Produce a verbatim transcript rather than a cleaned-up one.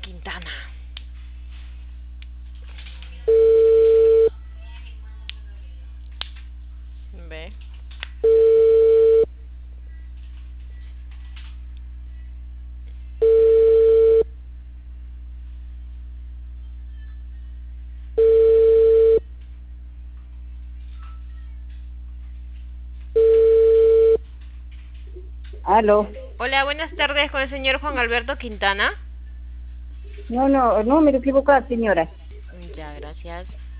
Quintana. Ve. Aló. Hola, buenas tardes con el señor Juan Alberto Quintana. No, no, no, me equivoco, señora. Ya, gracias.